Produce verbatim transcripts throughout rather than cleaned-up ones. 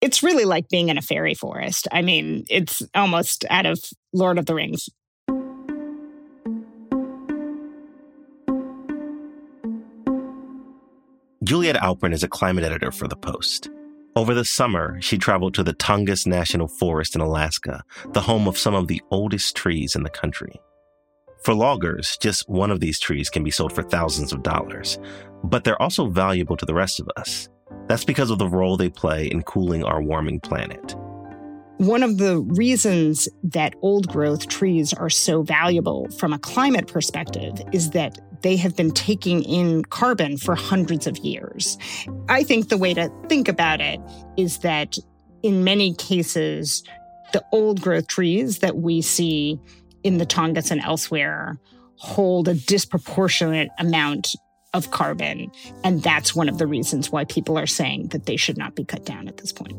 It's really like being in a fairy forest. I mean, it's almost out of Lord of the Rings. Juliet Alpern is a climate editor for The Post. Over the summer, she traveled to the Tongass National Forest in Alaska, the home of some of the oldest trees in the country. For loggers, just one of these trees can be sold for thousands of dollars, but they're also valuable to the rest of us. That's because of the role they play in cooling our warming planet. One of the reasons that old-growth trees are so valuable from a climate perspective is that they have been taking in carbon for hundreds of years. I think the way to think about it is that in many cases, the old-growth trees that we see in the Tongass and elsewhere hold a disproportionate amount of carbon. And that's one of the reasons why people are saying that they should not be cut down at this point.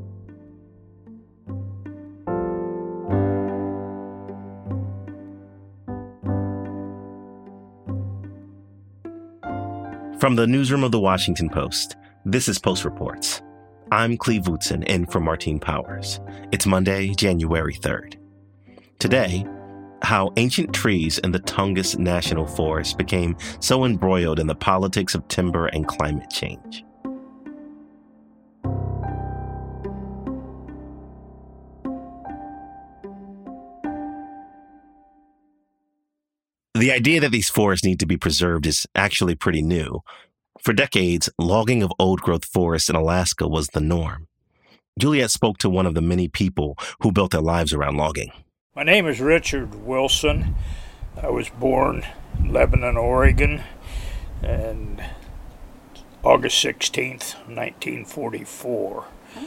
From the newsroom of The Washington Post, this is Post Reports. I'm Cleve Wootson, in for Martine Powers. It's Monday, January third. Today, how ancient trees in the Tongass National Forest became so embroiled in the politics of timber and climate change. The idea that these forests need to be preserved is actually pretty new. For decades, logging of old-growth forests in Alaska was the norm. Juliet spoke to one of the many people who built their lives around logging. My name is Richard Wilson. I was born in Lebanon, Oregon, and August sixteenth, nineteen forty-four.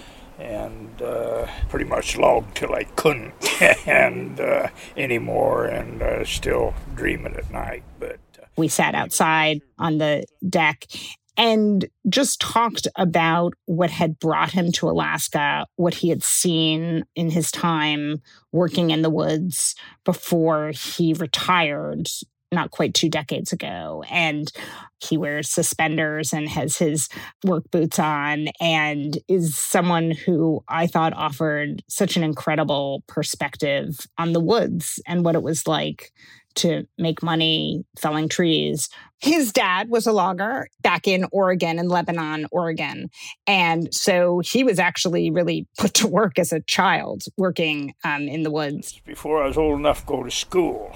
And uh, pretty much logged till I couldn't and uh, anymore, and uh, still dreaming at night. But uh, we sat outside on the deck and just talked about what had brought him to Alaska, what he had seen in his time working in the woods before he retired not quite two decades ago. And he wears suspenders and has his work boots on and is someone who I thought offered such an incredible perspective on the woods and what it was like to make money felling trees. His dad was a logger back in Oregon, in Lebanon, Oregon. And so he was actually really put to work as a child working um, in the woods. Before I was old enough to go to school.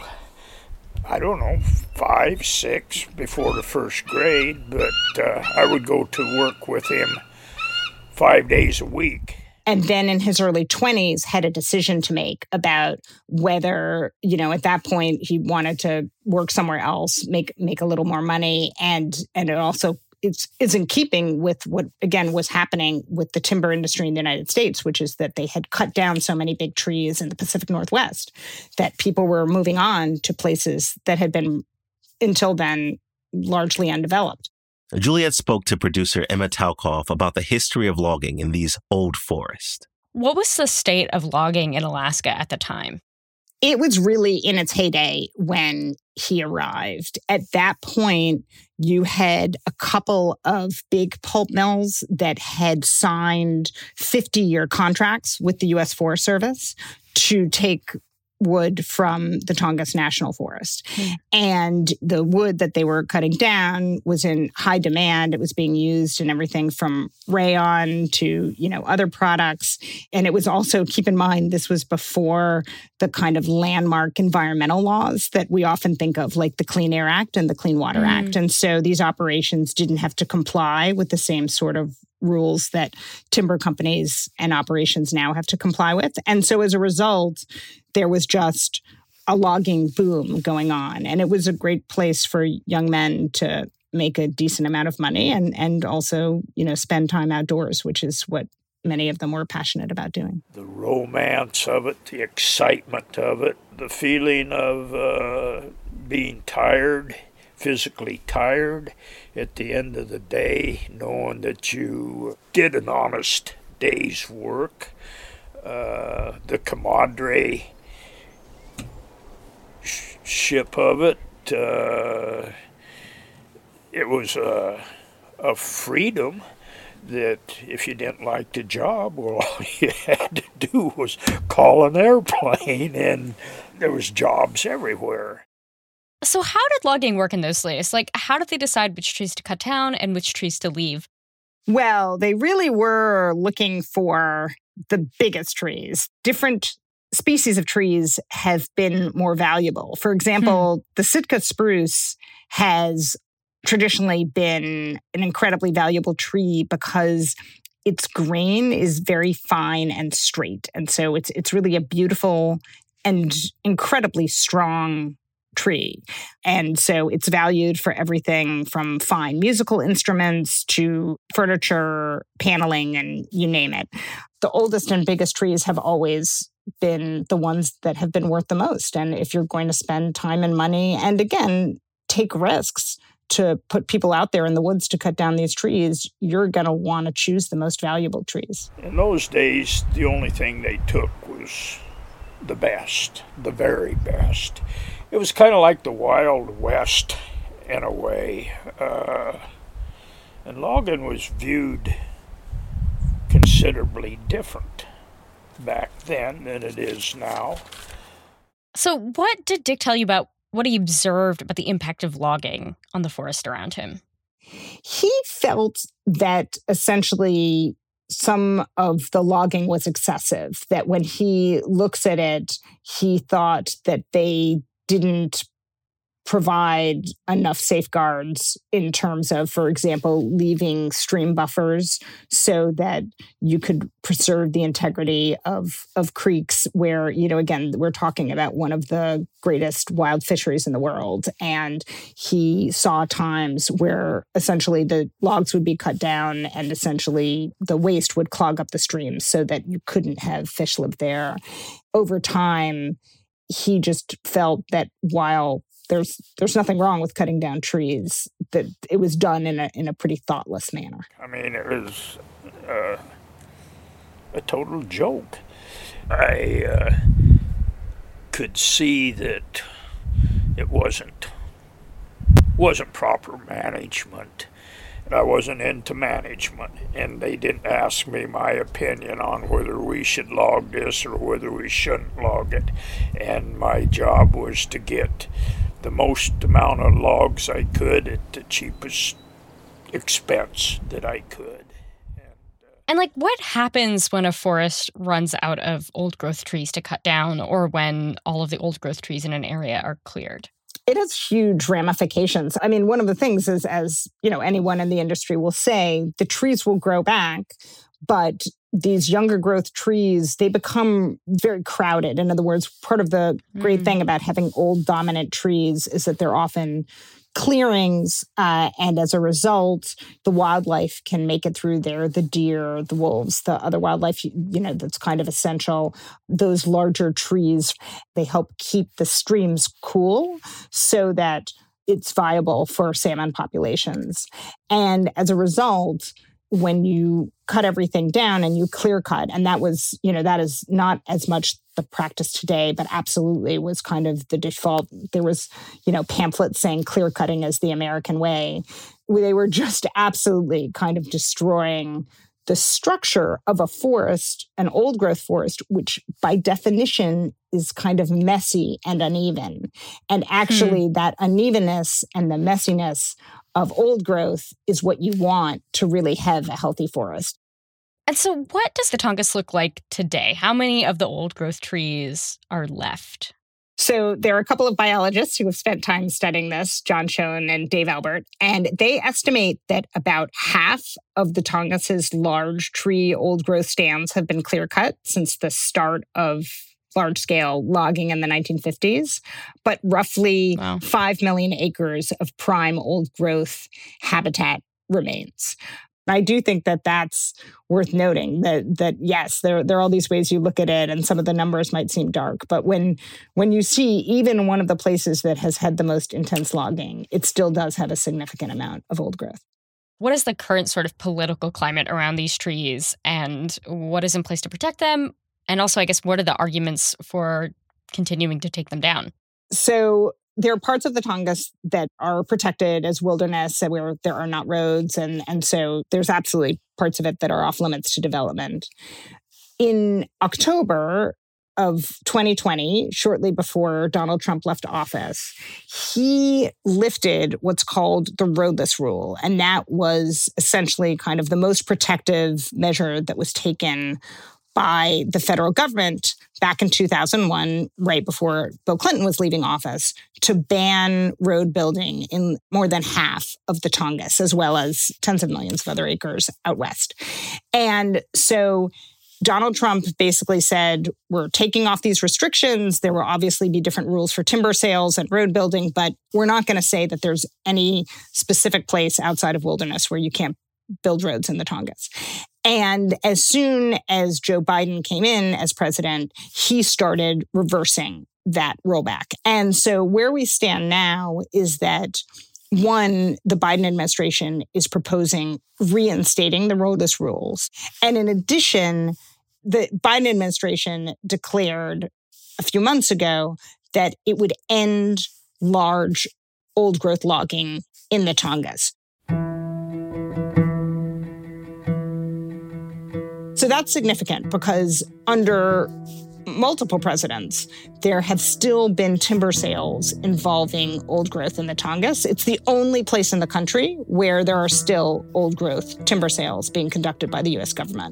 I don't know, five, six, before the first grade, but uh, I would go to work with him five days a week. And then in his early twenties, had a decision to make about whether, you know, at that point, he wanted to work somewhere else, make make a little more money. And, and it also it's, is in keeping with what, again, was happening with the timber industry in the United States, which is that they had cut down so many big trees in the Pacific Northwest that people were moving on to places that had been, until then, largely undeveloped. Juliet spoke to producer Emma Talkoff about the history of logging in these old forests. What was the state of logging in Alaska at the time? It was really in its heyday when he arrived. At that point, you had a couple of big pulp mills that had signed fifty-year contracts with the U S Forest Service to take wood from the Tongass National Forest. Mm. And the wood that they were cutting down was in high demand. It was being used in everything from rayon to, you know, other products. And it was also, keep in mind, this was before the kind of landmark environmental laws that we often think of, like the Clean Air Act and the Clean Water mm. Act. And so these operations didn't have to comply with the same sort of rules that timber companies and operations now have to comply with. And so as a result, there was just a logging boom going on. And it was a great place for young men to make a decent amount of money and, and also, you know, spend time outdoors, which is what many of them were passionate about doing. The romance of it, the excitement of it, the feeling of uh, being tired, physically tired at the end of the day, knowing that you did an honest day's work. Uh, the camaraderie sh- ship of it, uh, it was a, a freedom that if you didn't like the job, well, all you had to do was call an airplane, and there was jobs everywhere. So how did logging work in those days? Like, how did they decide which trees to cut down and which trees to leave? Well, they really were looking for the biggest trees. Different species of trees have been more valuable. For example, hmm. the Sitka spruce has traditionally been an incredibly valuable tree because its grain is very fine and straight. And so it's it's really a beautiful and incredibly strong tree. And so it's valued for everything from fine musical instruments to furniture, paneling, and you name it. The oldest and biggest trees have always been the ones that have been worth the most. And if you're going to spend time and money, and again, take risks to put people out there in the woods to cut down these trees, you're going to want to choose the most valuable trees. In those days, the only thing they took was the best, the very best. It was kind of like the Wild West in a way. Uh, and logging was viewed considerably different back then than it is now. So what did Dick tell you about what he observed about the impact of logging on the forest around him? He felt that essentially some of the logging was excessive, that when he looks at it, he thought that they didn't provide enough safeguards in terms of, for example, leaving stream buffers so that you could preserve the integrity of, of creeks where, you know, again, we're talking about one of the greatest wild fisheries in the world. And he saw times where essentially the logs would be cut down and essentially the waste would clog up the streams so that you couldn't have fish live there. Over time, he just felt that while There's there's nothing wrong with cutting down trees, that it was done in a in a pretty thoughtless manner. I mean, it was uh, a total joke. I uh, could see that it wasn't wasn't proper management, and I wasn't into management, and they didn't ask me my opinion on whether we should log this or whether we shouldn't log it. And my job was to get the most amount of logs I could at the cheapest expense that I could. And, uh, and like, what happens when a forest runs out of old growth trees to cut down, or when all of the old growth trees in an area are cleared? It has huge ramifications. I mean, one of the things is, as you know, anyone in the industry will say, the trees will grow back, but these younger growth trees, they become very crowded. In other words, part of the great mm. thing about having old dominant trees is that they're often clearings, uh, and as a result, the wildlife can make it through there, the deer, the wolves, the other wildlife, you know, that's kind of essential. Those larger trees, they help keep the streams cool so that it's viable for salmon populations. And as a result, when you cut everything down and you clear cut, and that was, you know, that is not as much the practice today, but absolutely was kind of the default. There was, you know, pamphlets saying clear cutting is the American way. They were just absolutely kind of destroying the structure of a forest, an old growth forest, which by definition is kind of messy and uneven. And actually hmm. that unevenness and the messiness of old growth is what you want to really have a healthy forest. And so what does the Tongass look like today? How many of the old growth trees are left? So there are a couple of biologists who have spent time studying this, John Schoen and Dave Albert, and they estimate that about half of the Tongass's large tree old growth stands have been clear cut since the start of large-scale logging in the nineteen fifties, but roughly wow. five million acres of prime old-growth habitat remains. I do think that that's worth noting, that, that yes, there, there are all these ways you look at it, and some of the numbers might seem dark, but when, when you see even one of the places that has had the most intense logging, it still does have a significant amount of old growth. What is the current sort of political climate around these trees, and what is in place to protect them? And also, I guess, what are the arguments for continuing to take them down? So there are parts of the Tongass that are protected as wilderness and where there are not roads. And, and so there's absolutely parts of it that are off limits to development. In October of twenty twenty, shortly before Donald Trump left office, he lifted what's called the roadless rule. And that was essentially kind of the most protective measure that was taken by the federal government back in two thousand one, right before Bill Clinton was leaving office, to ban road building in more than half of the Tongass, as well as tens of millions of other acres out west. And so Donald Trump basically said, we're taking off these restrictions. There will obviously be different rules for timber sales and road building, but we're not going to say that there's any specific place outside of wilderness where you can't build roads in the Tongass. And as soon as Joe Biden came in as president, he started reversing that rollback. And so where we stand now is that, one, the Biden administration is proposing reinstating the roadless rules. And in addition, the Biden administration declared a few months ago that it would end large old growth logging in the Tongass. So that's significant because under multiple presidents, there have still been timber sales involving old growth in the Tongass. It's the only place in the country where there are still old growth timber sales being conducted by the U S government.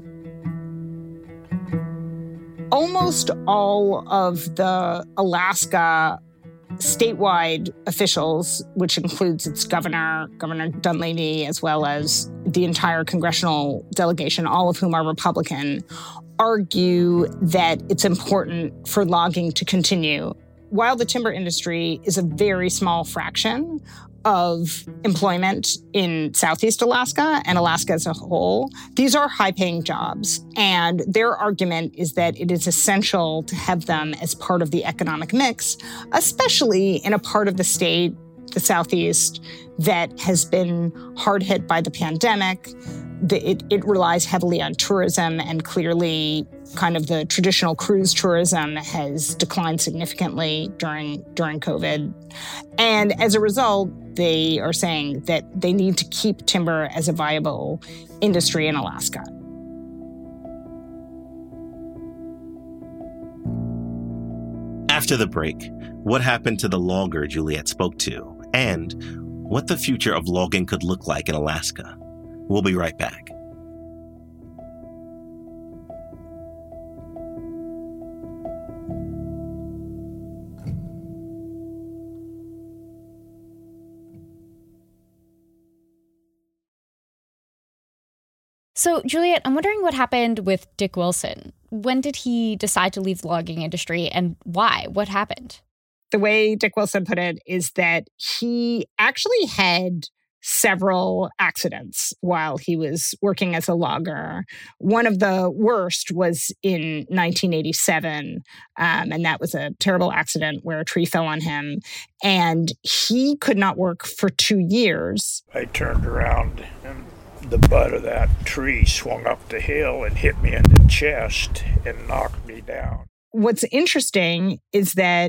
Almost all of the Alaska statewide officials, which includes its governor, Governor Dunleavy, as well as the entire congressional delegation, all of whom are Republican, argue that it's important for logging to continue. While the timber industry is a very small fraction of employment in Southeast Alaska and Alaska as a whole, these are high-paying jobs. And their argument is that it is essential to have them as part of the economic mix, especially in a part of the state, the Southeast, that has been hard hit by the pandemic. It, it relies heavily on tourism, and clearly kind of the traditional cruise tourism has declined significantly during, during COVID. And as a result, they are saying that they need to keep timber as a viable industry in Alaska. After the break, what happened to the logger Juliet spoke to, and what the future of logging could look like in Alaska. We'll be right back. So, Juliet, I'm wondering what happened with Dick Wilson. When did he decide to leave the logging industry, and why? What happened? The way Dick Wilson put it is that he actually had several accidents while he was working as a logger. One of the worst was in nineteen eighty-seven, um, and that was a terrible accident where a tree fell on him, and he could not work for two years. I turned around, and the butt of that tree swung up the hill and hit me in the chest and knocked me down. What's interesting is that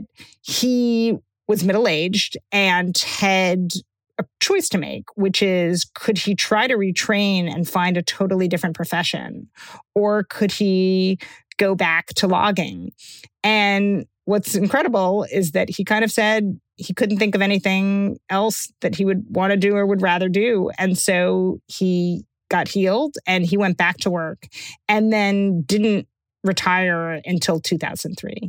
he was middle-aged and had a choice to make, which is, could he try to retrain and find a totally different profession? Or could he go back to logging? And what's incredible is that he kind of said he couldn't think of anything else that he would want to do or would rather do. And so he got healed and he went back to work and then didn't retire until two thousand three.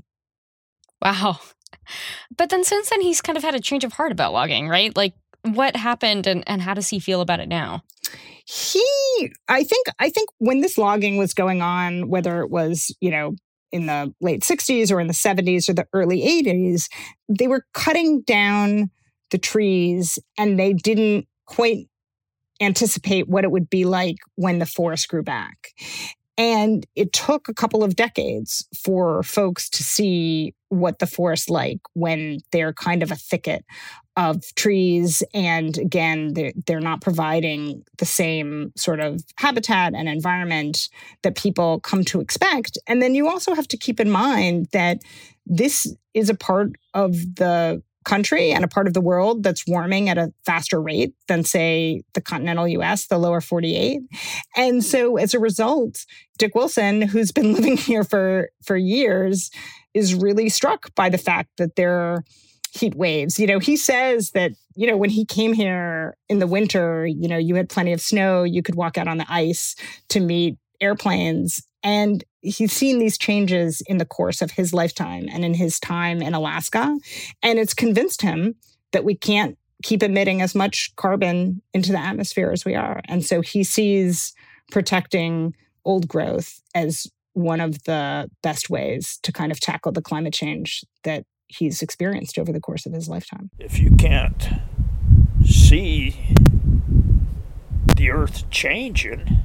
Wow. But then since then, he's kind of had a change of heart about logging, right? Like, what happened and, and how does he feel about it now? He, I think, I think when this logging was going on, whether it was, you know, in the late sixties or in the seventies or the early eighties, they were cutting down the trees and they didn't quite anticipate what it would be like when the forest grew back. And it took a couple of decades for folks to see what the forest's like when they're kind of a thicket of trees. And again, they're, they're not providing the same sort of habitat and environment that people come to expect. And then you also have to keep in mind that this is a part of the country and a part of the world that's warming at a faster rate than, say, the continental U S, the lower forty-eight. And so as a result, Dick Wilson, who's been living here for, for years, is really struck by the fact that there are heat waves. You know, he says that, you know, when he came here in the winter, you know, you had plenty of snow, you could walk out on the ice to meet airplanes. And he's seen these changes in the course of his lifetime and in his time in Alaska. And it's convinced him that we can't keep emitting as much carbon into the atmosphere as we are. And so he sees protecting old growth as one of the best ways to kind of tackle the climate change that he's experienced over the course of his lifetime. If you can't see the earth changing,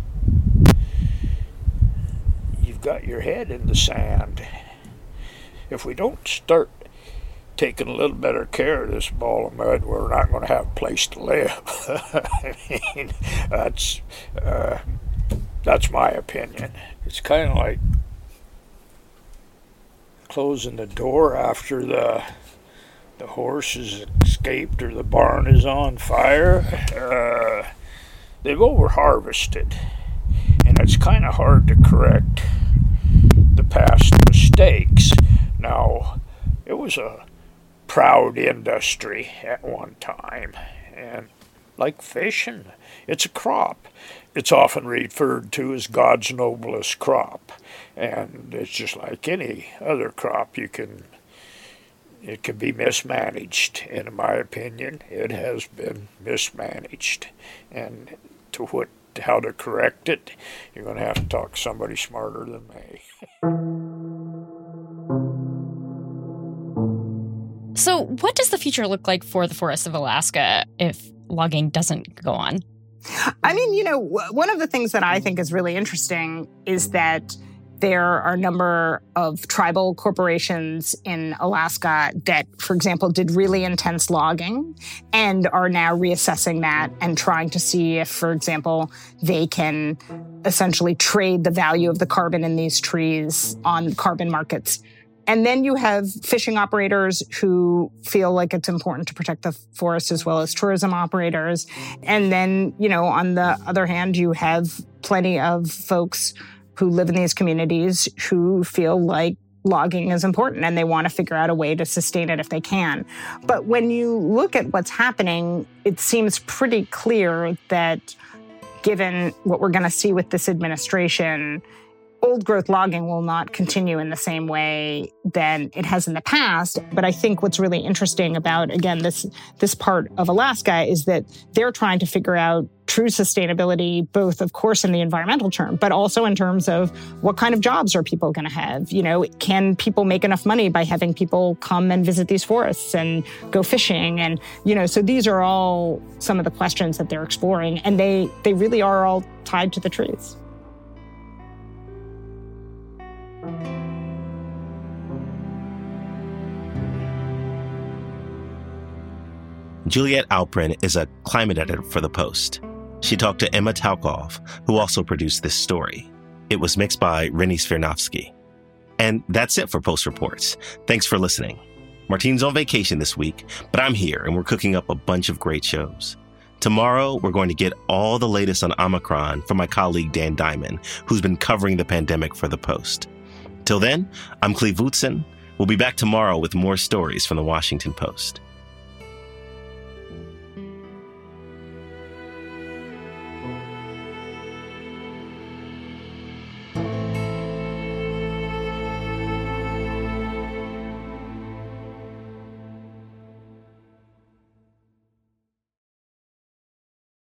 you've got your head in the sand. If we don't start taking a little better care of this ball of mud, we're not going to have a place to live. I mean, that's uh, that's my opinion. It's kind of like closing the door after the the horse has escaped or the barn is on fire. Uh, they've over-harvested, and it's kind of hard to correct the past mistakes. Now, it was a proud industry at one time, and like fishing, it's a crop. It's often referred to as God's noblest crop, and it's just like any other crop. You can, it can be mismanaged. And in my opinion, it has been mismanaged. And to what, how to correct it, you're going to have to talk to somebody smarter than me. So, what does the future look like for the forests of Alaska if logging doesn't go on? I mean, you know, one of the things that I think is really interesting is that there are a number of tribal corporations in Alaska that, for example, did really intense logging and are now reassessing that and trying to see if, for example, they can essentially trade the value of the carbon in these trees on carbon markets. And then you have fishing operators who feel like it's important to protect the forest, as well as tourism operators. And then, you know, on the other hand, you have plenty of folks who live in these communities who feel like logging is important and they want to figure out a way to sustain it if they can. But when you look at what's happening, it seems pretty clear that given what we're going to see with this administration, old growth logging will not continue in the same way than it has in the past. But I think what's really interesting about, again, this this part of Alaska is that they're trying to figure out true sustainability, both, of course, in the environmental term, but also in terms of what kind of jobs are people going to have? You know, can people make enough money by having people come and visit these forests and go fishing? And, you know, so these are all some of the questions that they're exploring, and they they really are all tied to the trees. Juliet Alprin is a climate editor for The Post. She talked to Emma Talkoff, who also produced this story. It was mixed by Rennie Svirnovsky. And that's it for Post Reports. Thanks for listening. Martine's on vacation this week, but I'm here and we're cooking up a bunch of great shows. Tomorrow, we're going to get all the latest on Omicron from my colleague Dan Diamond, who's been covering the pandemic for The Post. Till then, I'm Cleve Wootson. We'll be back tomorrow with more stories from The Washington Post.